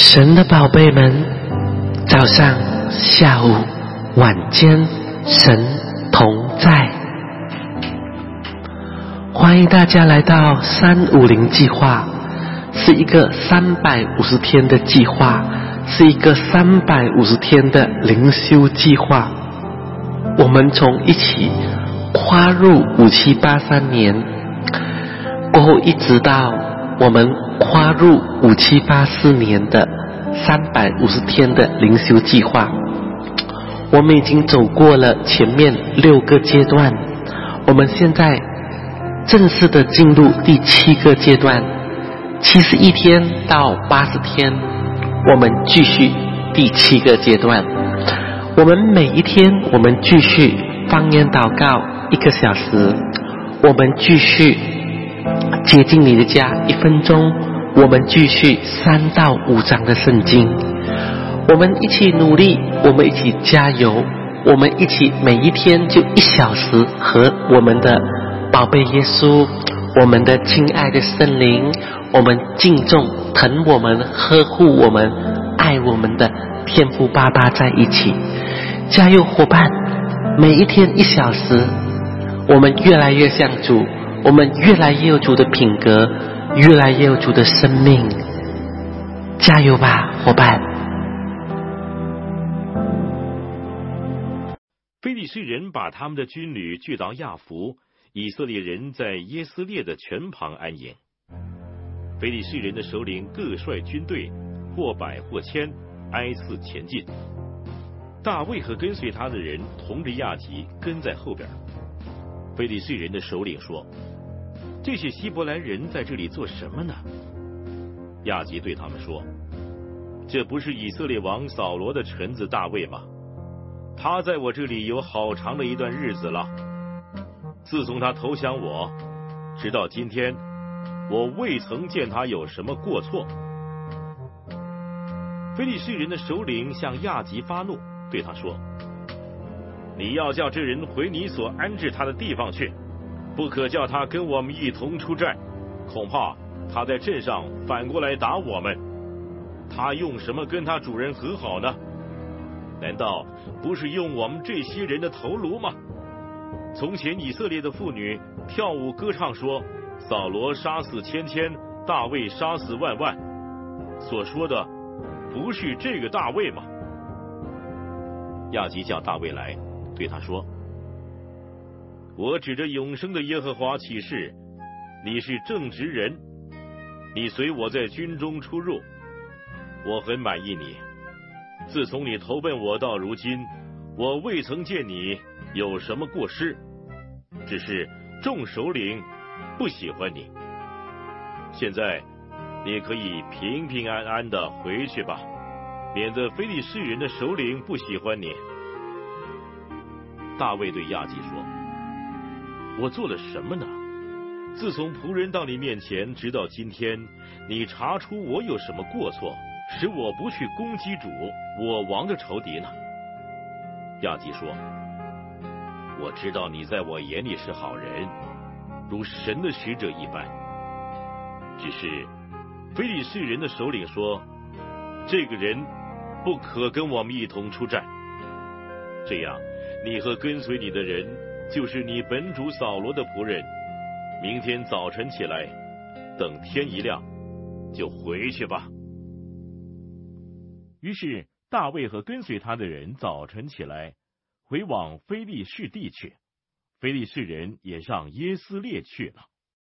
神的宝贝们，早上、下午、晚间，神同在。欢迎大家来到350计划，是一个350天的计划，是一个350天的灵修计划。我们从一起跨入5783年，过后一直到我们跨入5784年的350天的灵修计划。我们已经走过了前面6个阶段，我们现在正式的进入第7个阶段，71天到80天，我们继续第7个阶段。我们每一天，我们继续方言祷告1个小时，我们继续接近你的家1分钟，我们继续3到5章的圣经。我们一起努力，我们一起加油，我们一起每一天就1小时和我们的宝贝耶稣，我们的亲爱的圣灵，我们敬重、疼我们、呵护我们、爱我们的天父爸爸在一起。加油伙伴，每一天1小时，我们越来越像主，我们越来越有主的品格，越来越有主的生命。加油吧伙伴。 非利士人把他们的军旅聚到亚弗，以色列人在耶斯列的泉旁安营。非利士人的首领各率军队，或百或千，挨次前进。大卫和跟随他的人同着亚吉跟在后边。非利士人的首领说：“这些希伯来人在这里做什么呢？”亚吉对他们说：“这不是以色列王扫罗的臣子大卫吗？他在我这里有好长的一段日子了。自从他投降我，直到今天，我未曾见他有什么过错。”非利士人的首领向亚吉发怒，对他说：“你要叫这人回你所安置他的地方去，不可叫他跟我们一同出战，恐怕他在镇上反过来打我们。他用什么跟他主人和好呢？难道不是用我们这些人的头颅吗？从前以色列的妇女跳舞歌唱说，扫罗杀死千千，大卫杀死万万，所说的不是这个大卫吗？”亚吉叫大卫来，对他说：“我指着永生的耶和华起誓，你是正直人，你随我在军中出入，我很满意你。自从你投奔我到如今，我未曾见你有什么过失，只是众首领不喜欢你。现在你可以平平安安的回去吧，免得非利士人的首领不喜欢你。”大卫对亚吉说：“我做了什么呢？自从仆人到你面前直到今天，你查出我有什么过错，使我不去攻击主我王的仇敌呢？”亚吉说：“我知道你在我眼里是好人，如神的使者一般。只是非利士人的首领说，这个人不可跟我们一同出战，这样你和跟随你的人，就是你本主扫罗的仆人，明天早晨起来，等天一亮，就回去吧。”于是大卫和跟随他的人早晨起来，回往非利士地去。非利士人也上耶斯列去了。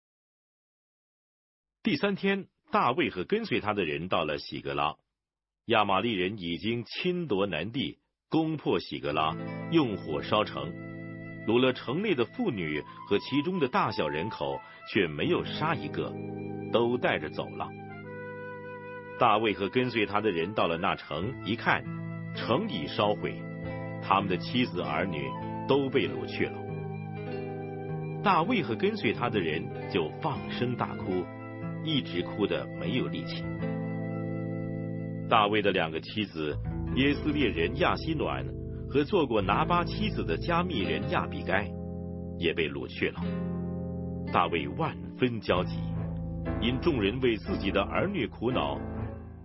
第3天，大卫和跟随他的人到了喜格拉，亚玛利人已经侵夺南地，攻破喜格拉，用火烧城，掳了城内的妇女和其中的大小人口，却没有杀一个，都带着走了。大卫和跟随他的人到了那城，一看，城已烧毁，他们的妻子儿女都被掳去了。大卫和跟随他的人就放声大哭，一直哭得没有力气。大卫的2个妻子耶斯列人亚希暖和做过拿巴妻子的加密人亚比该也被掳去了。大卫万分焦急，因众人为自己的儿女苦恼，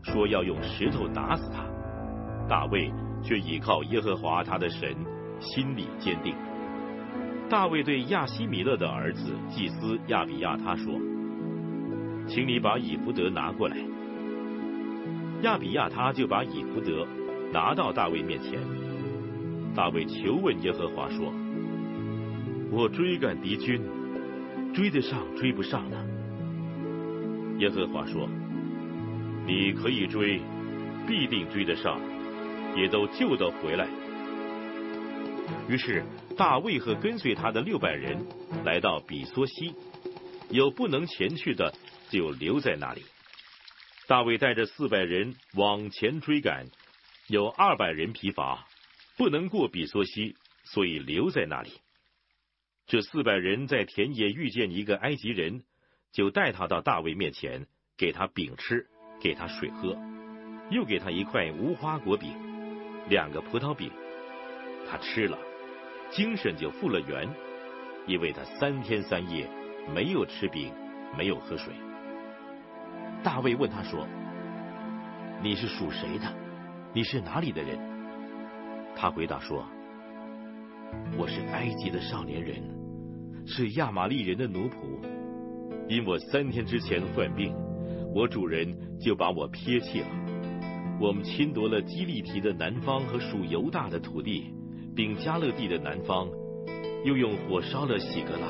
说要用石头打死他。大卫却倚靠耶和华他的神，心里坚定。大卫对亚希米勒的儿子祭司亚比亚他说：“请你把以弗得拿过来。”亚比亚他就把以弗得拿到大卫面前。大卫求问耶和华说：“我追赶敌军，追得上追不上呢？”耶和华说：“你可以追，必定追得上，也都救得回来。”于是大卫和跟随他的600人来到比梭西，有不能前去的，就留在那里。大卫带着400人往前追赶，有200人疲乏，不能过比梭西，所以留在那里。这400人在田野遇见一个埃及人，就带他到大卫面前，给他饼吃，给他水喝，又给他一块无花果饼，2个葡萄饼。他吃了，精神就复了原，因为他3天3夜没有吃饼，没有喝水。大卫问他说：“你是属谁的？你是哪里的人？”他回答说：“我是埃及的少年人，是亚玛利人的奴仆。因我3天之前患病，我主人就把我撇弃了。我们侵夺了基利提的南方和属犹大的土地，并加勒地的南方，又用火烧了喜格拉。”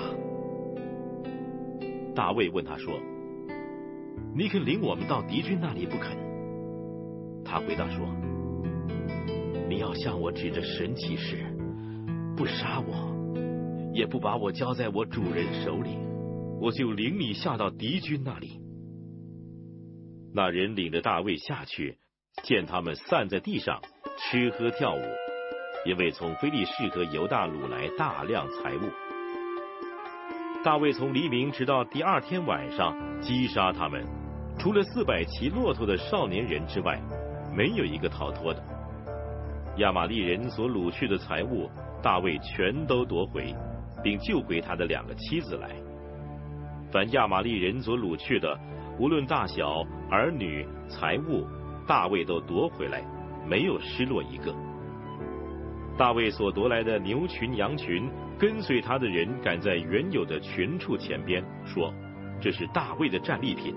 大卫问他说：“你肯领我们到敌军那里不肯？”他回答说：“你要向我指着神起誓，不杀我，也不把我交在我主人手里，我就领你下到敌军那里。”那人领着大卫下去，见他们散在地上吃喝跳舞，因为从非利士和犹大掳来大量财物。大卫从黎明直到第2天晚上击杀他们，除了400骑骆驼的少年人之外，没有一个逃脱的。亚玛利人所掳去的财物，大卫全都夺回，并救回他的2个妻子来。凡亚玛利人所掳去的，无论大小、儿女、财物，大卫都夺回来，没有失落一个。大卫所夺来的牛群、羊群，跟随他的人赶在原有的群畜前边，说：“这是大卫的战利品。”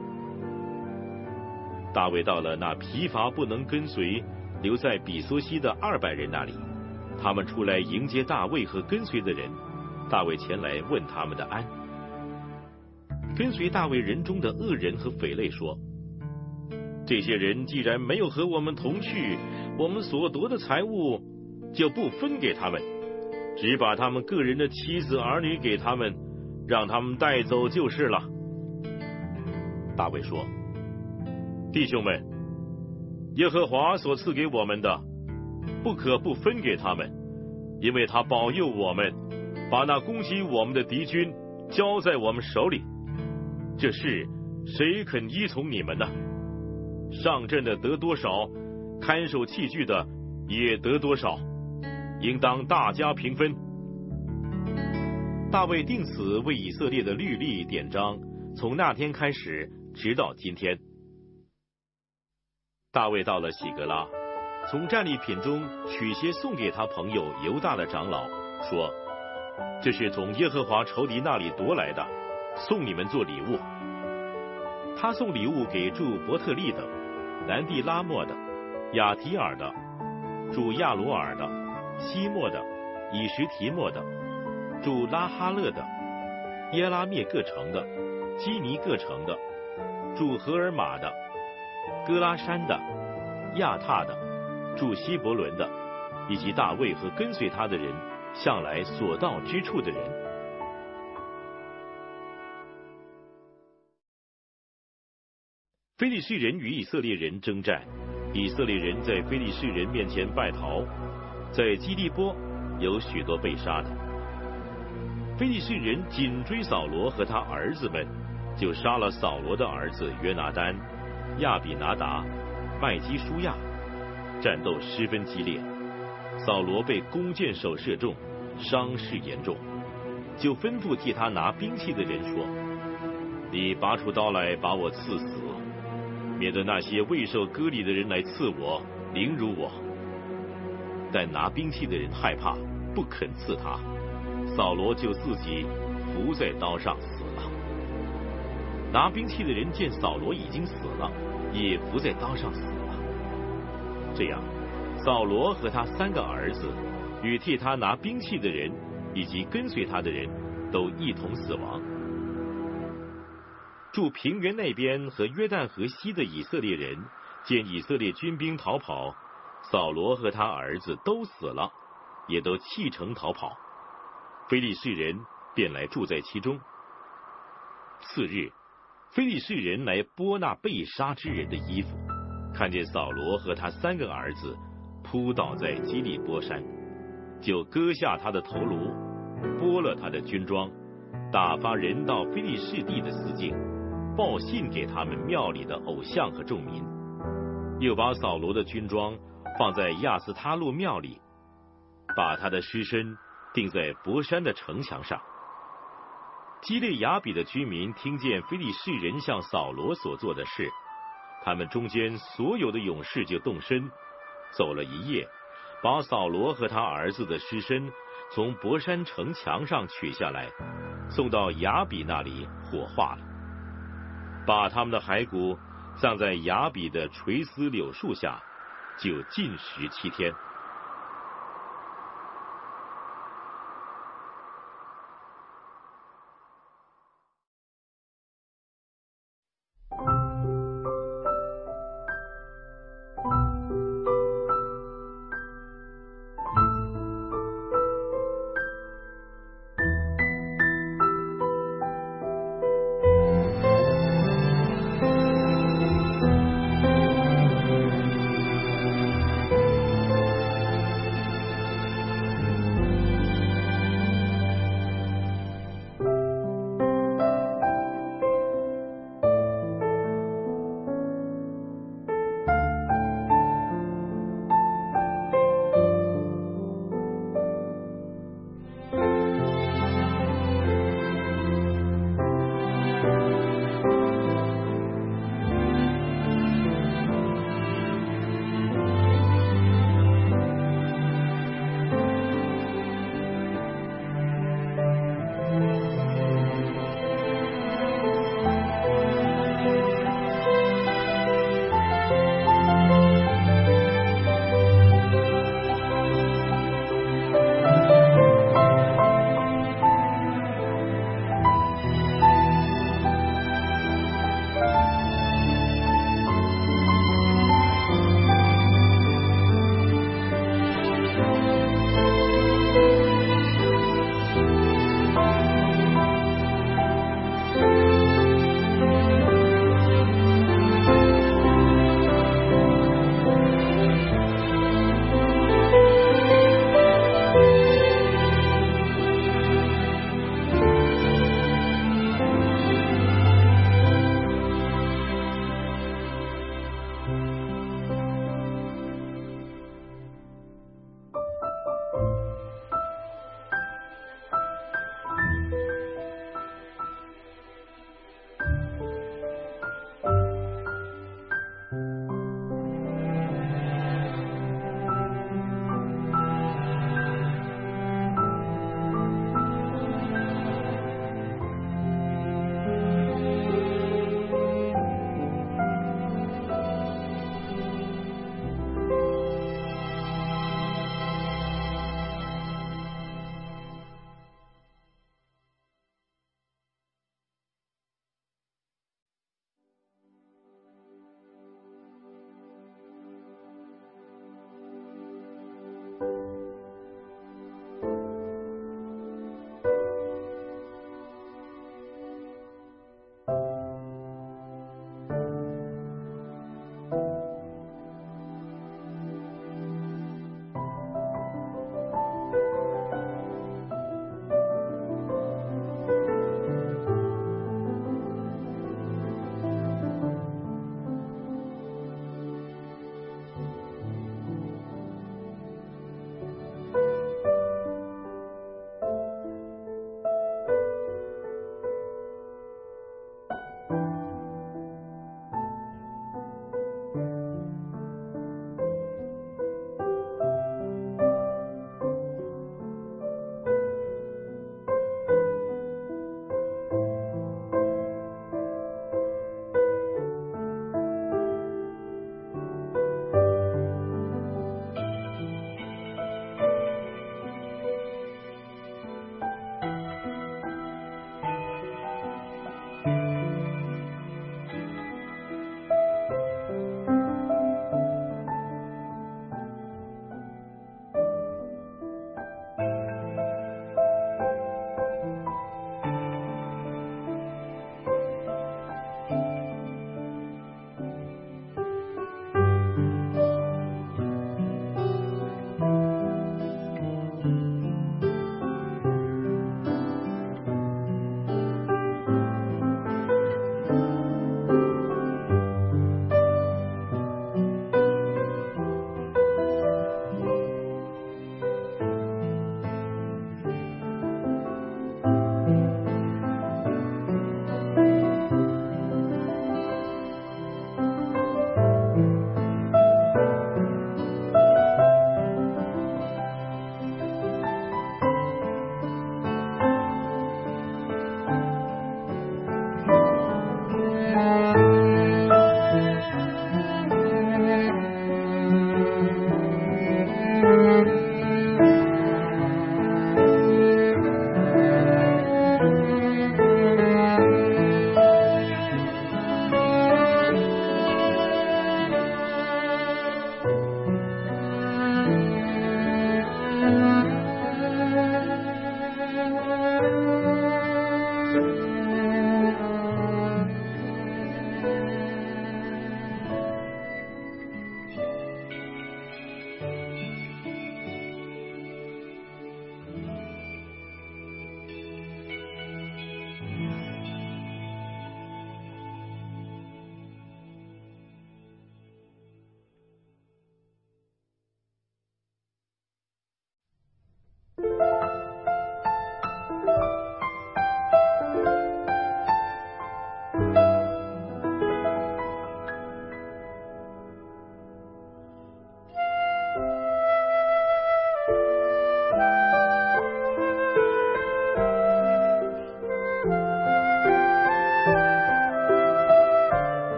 大卫到了那疲乏不能跟随、留在比梭西的200人那里，他们出来迎接大卫和跟随的人。大卫前来问他们的安。跟随大卫人中的恶人和匪类说：“这些人既然没有和我们同去，我们所夺的财物就不分给他们，只把他们个人的妻子儿女给他们，让他们带走就是了。”大卫说：“弟兄们，耶和华所赐给我们的，不可不分给他们，因为他保佑我们，把那攻击我们的敌军交在我们手里。这事谁肯依从你们呢？上阵的得多少，看守器具的也得多少，应当大家平分。”大卫定此为以色列的律例典章，从那天开始直到今天。大卫到了喜格拉，从战利品中取些送给他朋友犹大的长老，说：“这是从耶和华仇敌那里夺来的，送你们做礼物。”他送礼物给住伯特利的、南地拉莫的、亚提尔的、住亚罗尔的、西莫的、以实提莫的、住拉哈勒的、耶拉灭各城的、基尼各城的、住荷尔玛的、哥拉山的、亚塔的、住希伯伦的，以及大卫和跟随他的人向来所到之处的人。非利士人与以色列人征战，以色列人在非利士人面前败逃，在基利波有许多被杀的。非利士人紧追扫罗和他儿子们，就杀了扫罗的儿子约拿单、亚比拿达、麦基舒亚，战斗十分激烈。扫罗被弓箭手射中，伤势严重，就吩咐替他拿兵器的人说：“你拔出刀来，把我刺死。” 免得那些未受割礼的人来刺我，凌辱我。但拿兵器的人害怕，不肯刺他，扫罗就自己伏在刀上死了。拿兵器的人见扫罗已经死了，也伏在刀上死了。这样，扫罗和他3个儿子，与替他拿兵器的人，以及跟随他的人，都一同死亡。住平原那边和约旦河西的以色列人，见以色列军兵逃跑，扫罗和他儿子都死了，也都弃城逃跑。非利士人便来住在其中。次日，非利士人来剥那被杀之人的衣服，看见扫罗和他3个儿子扑倒在基利波山，就割下他的头颅，剥了他的军装，打发人到非利士地的司境，报信给他们庙里的偶像和众民，又把扫罗的军装放在亚斯他路庙里，把他的尸身钉在伯山的城墙上。基列雅比的居民听见非利士人向扫罗所做的事，他们中间所有的勇士就动身，走了一夜，把扫罗和他儿子的尸身从伯山城墙上取下来，送到雅比那里火化了，把他们的骸骨葬在雅比的垂丝柳树下，就禁食7天。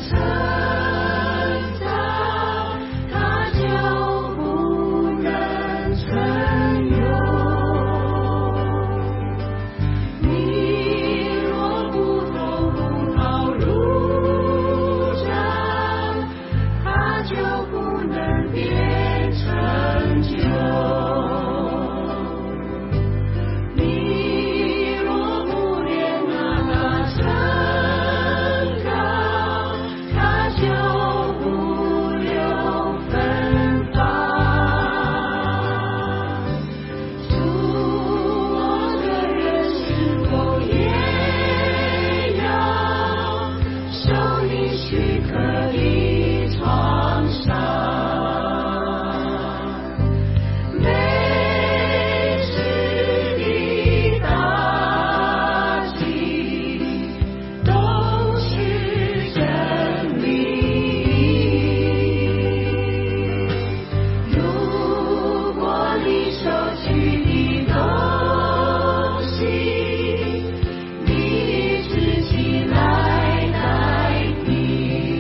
你自己来代替。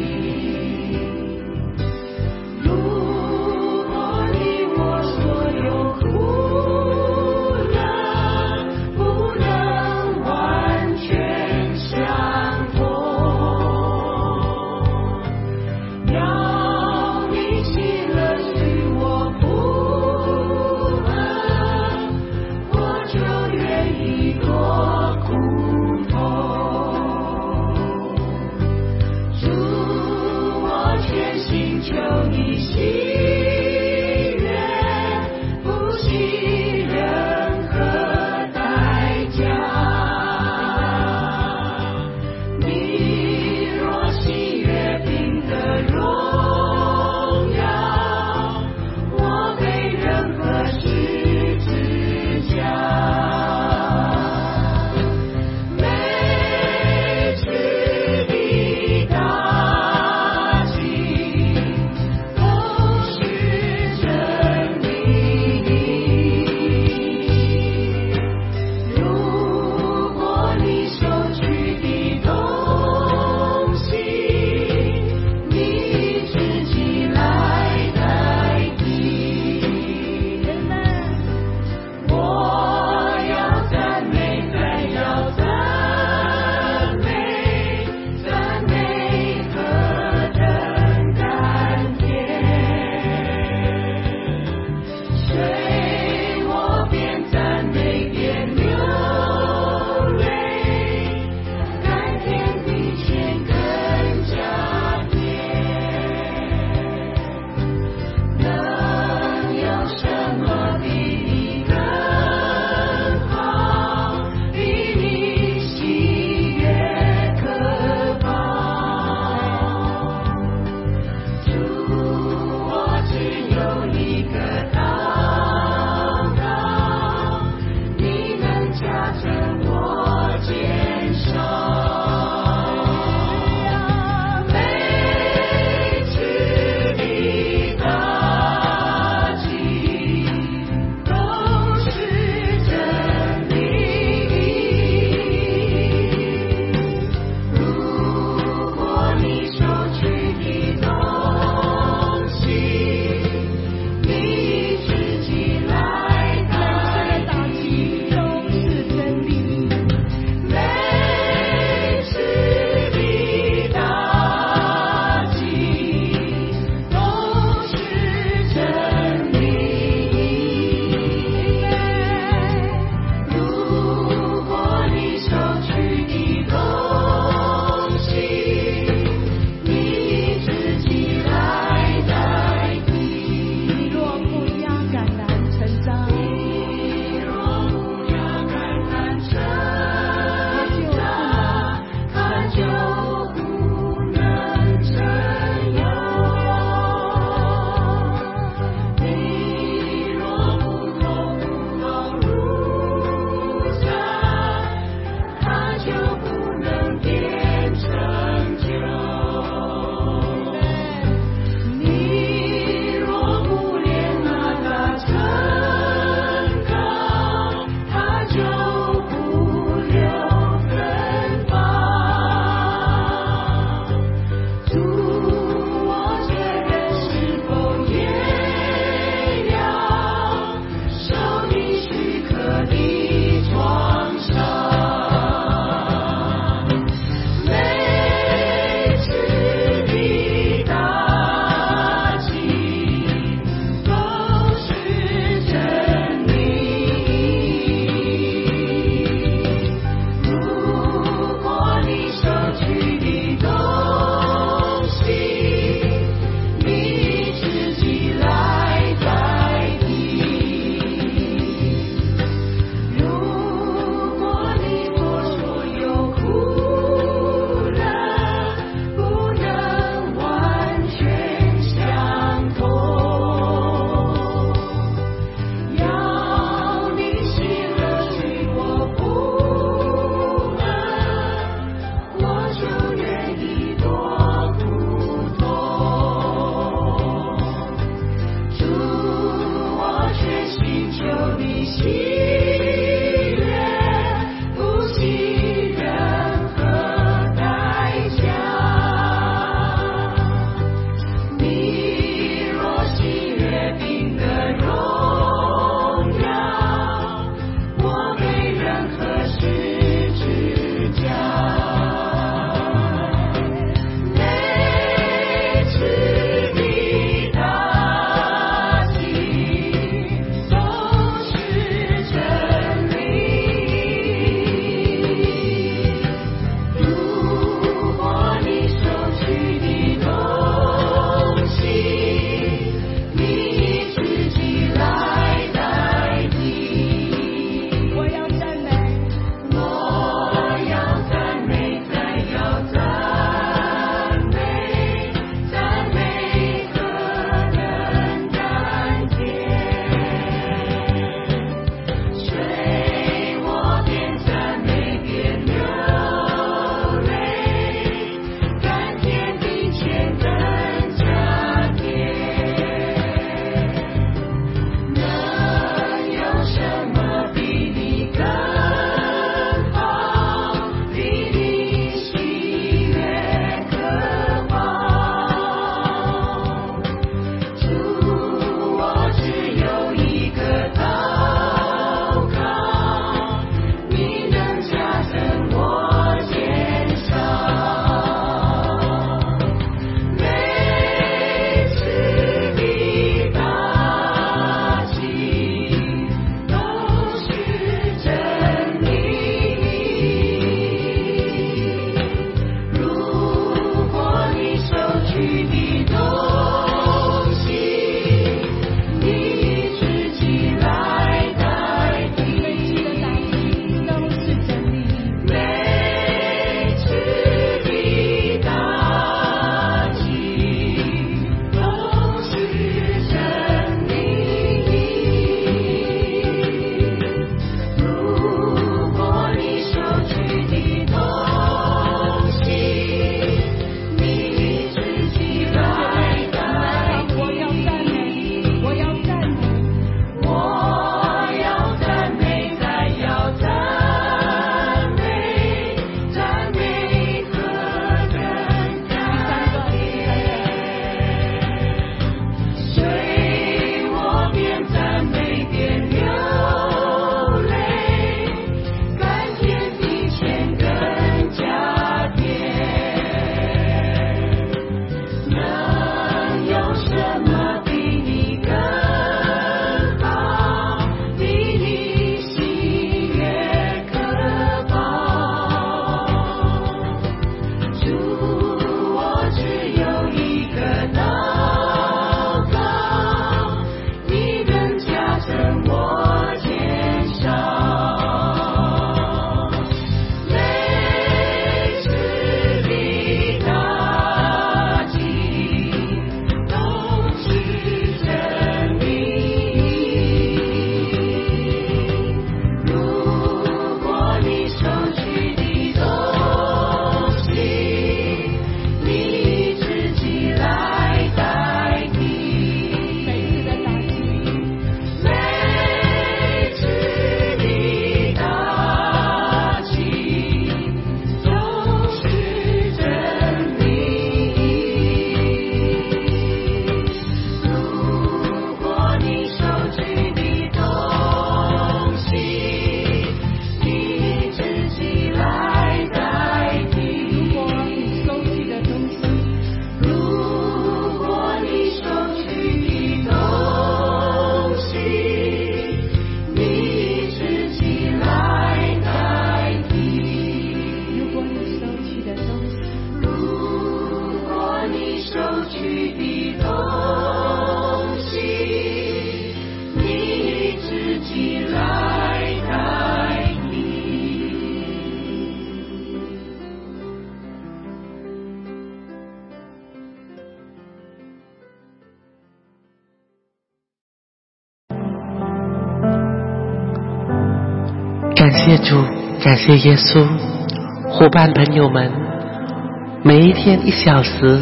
谢主，感谢耶稣。伙伴朋友们，每一天1小时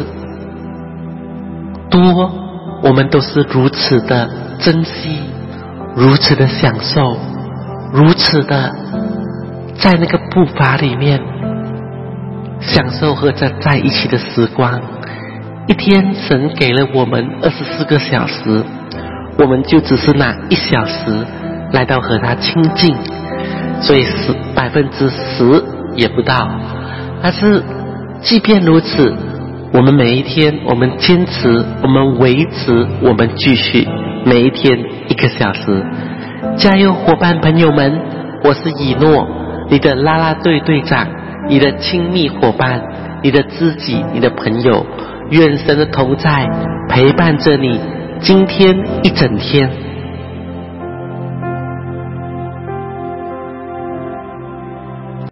多，我们都是如此的珍惜，如此的享受，如此的在那个步伐里面享受和在一起的时光。一天神给了我们24个小时，我们就只是拿1小时来到和他亲近，所以10%也不到。但是即便如此，我们每一天，我们坚持，我们维持，我们继续，每一天1个小时。加油，伙伴朋友们，我是以诺，你的啦啦队队长，你的亲密伙伴，你的知己，你的朋友。愿神的同在陪伴着你今天一整天。